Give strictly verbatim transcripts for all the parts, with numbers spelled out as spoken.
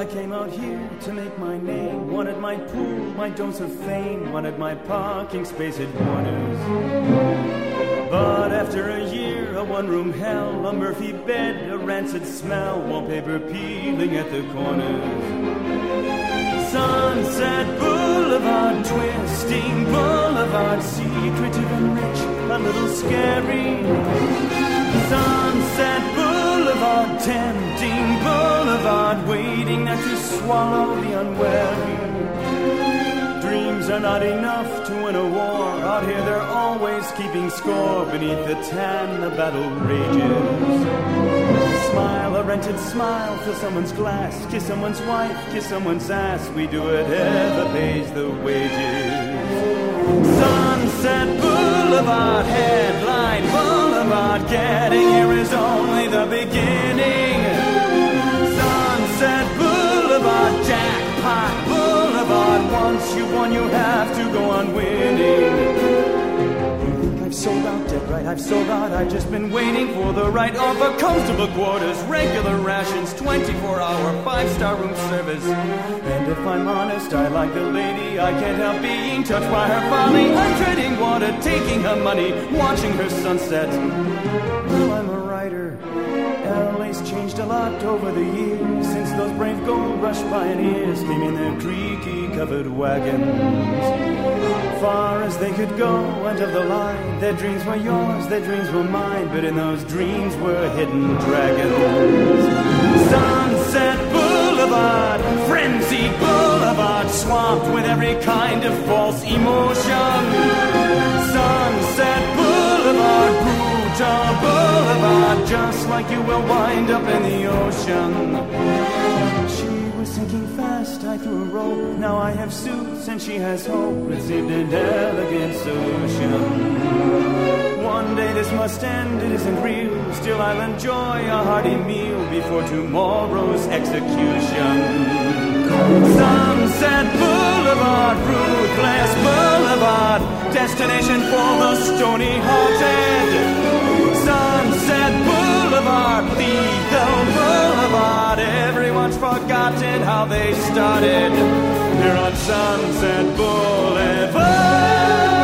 I came out here to make my name. Wanted my pool, my dose of fame. Wanted my parking space at Warner's. But after a year, a one-room hell, a Murphy bed, a rancid smell, wallpaper peeling at the corners. Sunset Boulevard, twisting boulevard, secretive and rich, a little scary. Sunset Boulevard, tempting boulevard, waiting not to swallow the unwary. Dreams are not enough to win a war. Out here they're always keeping score. Beneath the tan the battle rages. Smile, a rented smile, fill someone's glass. Kiss someone's wife, kiss someone's ass. We do it, ever pays the wages. Sunset Boulevard, headline Boulevard, getting here is only the beginning. Sunset Boulevard, jackpot Boulevard, once you've won you have to go on winning. I've sold out, dead right, I've sold out. I've just been waiting for the right offer. Comfortable quarters, regular rations, twenty-four hour, five-star room service. And if I'm honest, I like the lady. I can't help being touched by her folly. I'm treading water, taking her money, watching her sunset. Well, I'm a writer. L A's changed a lot over the years since those brave gold rush pioneers came in their creaky covered wagons. Far as they could go, and of the line, their dreams were yours, their dreams were mine, but in those dreams were hidden dragons. Sunset Boulevard, frenzied boulevard, swamped with every kind of false emotion. Sunset Boulevard, brutal boulevard, just like you will wind up in the ocean. She was sinking fast, I threw a rope. Now I have suits and she has hope. Received an elegant solution. One day this must end, it isn't real. Still I'll enjoy a hearty meal before tomorrow's execution. Sunset Boulevard, ruthless boulevard, destination for the stony-hearted. Sunset Boulevard, lethal boulevard, everyone's forgotten how they started here on Sunset Boulevard.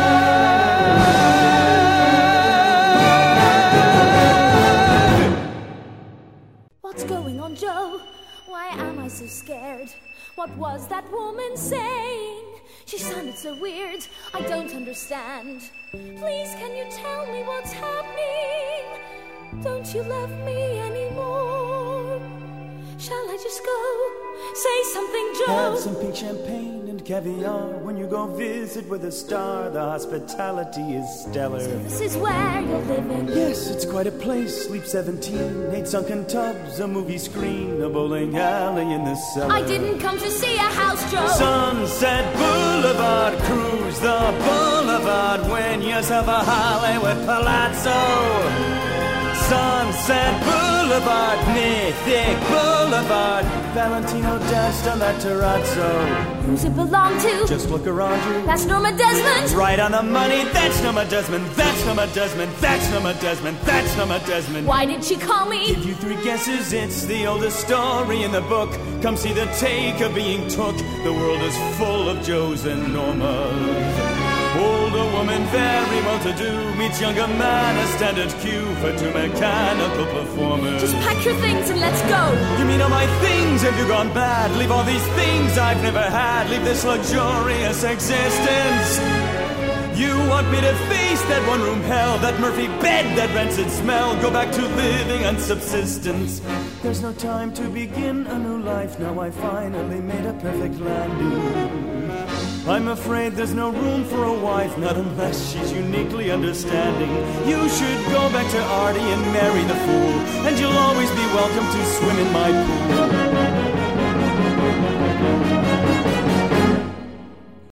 What's going on, Joe? Why am I so scared? What was that woman saying? She sounded so weird, I don't understand. Please, can you tell me what's happening? Don't you love me anymore? Shall I just go? Say something, Joe. Have some pink champagne and caviar. When you go visit with a star, the hospitality is stellar. So this is where you're living? Yes, it's quite a place. Sleep seventeen, eight sunken tubs, a movie screen, a bowling alley in the cellar. I didn't come to see a house, Joe. Sunset Boulevard, cruise the boulevard, win yourself a Hollywood palazzo. Sunset Boulevard, Mythic Boulevard, Valentino danced on that terrazzo. Who's it belong to? Just look around you. That's Norma Desmond. Right on the money, that's Norma Desmond, that's Norma Desmond, that's Norma Desmond, that's Norma Desmond. Why did she call me? Give you three guesses, it's the oldest story in the book. Come see the take of being took. The world is full of Joes and Normas. Older woman, very well-to-do, meets younger man, a standard cue for two mechanical performers. Just pack your things and let's go. You mean all my things, have you gone bad? Leave all these things I've never had. Leave this luxurious existence. You want me to face that one-room hell, that Murphy bed, that rancid smell, go back to living on subsistence. There's no time to begin a new life. Now I finally made a perfect landing. I'm afraid there's no room for a wife, not unless she's uniquely understanding. You should go back to Artie and marry the fool, and you'll always be welcome to swim in my pool.